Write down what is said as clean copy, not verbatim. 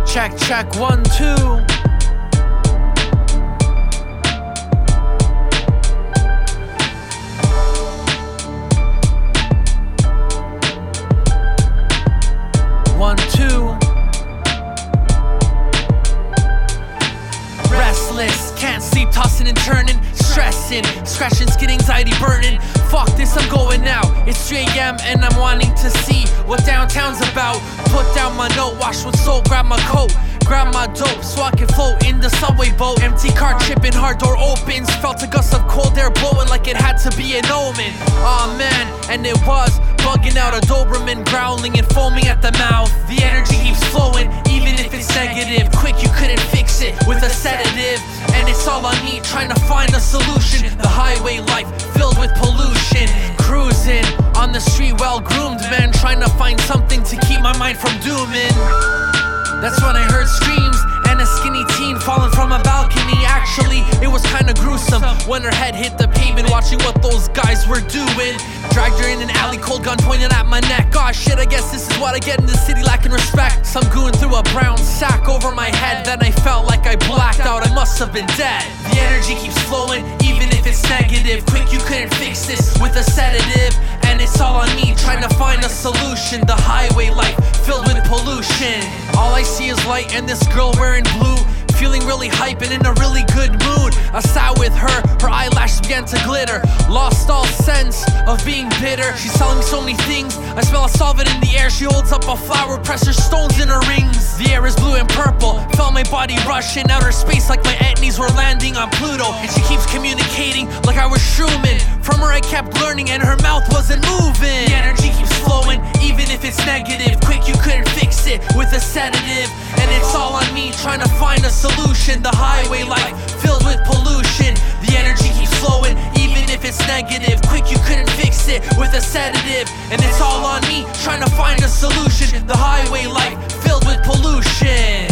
Check, check, 1, 2. Restless, can't sleep, tossing and turning, stressing, scratching, skin, anxiety burning. Fuck this, I'm going now. It's 3 AM and I'm wanting to see what downtown's about. Put down my note, wash with soap, grab my coat, grab my dope so I can float in the subway boat. Empty car tripping, hard door opens. Felt a gust of cold air blowing like it had to be an omen. Aw man, and it was bugging out a Doberman, growling and foaming at the mouth. The energy keeps flowing, even if it's negative. Quick, you couldn't fix it with a sedative. And it's all on me, trying to find a solution. The highway life filled with pollution. Cruising on the street, well groomed man, trying to find something to keep my mind from dooming. That's when I heard screams and a skinny teen falling from a balcony. Actually, it was kinda gruesome when her head hit the pavement, watching what those guys were doing. Dragged her in an alley, cold gun pointing at my neck. Aw shit, I guess this is what I get in the city, lacking respect. Some goon threw a brown sack over my head, then I felt like I blacked out, I must have been dead. The energy keeps flowing, even if it's negative. Quick, you couldn't fix this with a sedative. And it's all on me, trying to find a solution. The highway life filled with pollution. All I see is light and this girl wearing blue, feeling really hype and in a really good mood. I sat with her, her eyelashes began to glitter. Lost all sense of being bitter. She's telling me so many things, I smell a solvent in the air. She holds up a flower, presses stones in her rings. The air is blue and purple, felt my body rush in outer space like my etnies were landing on Pluto. And she keeps communicating like I was Truman. From her I kept learning and her mouth wasn't moving. The energy keeps flowing, even if it's negative. Quick, you couldn't fix it with a sedative. And it's all on me, trying to find a solution. The highway life filled with pollution. The energy keeps flowing, even if it's negative. Quick, you couldn't fix it with a sedative. And it's all on me, trying to find a solution. The highway life filled with pollution.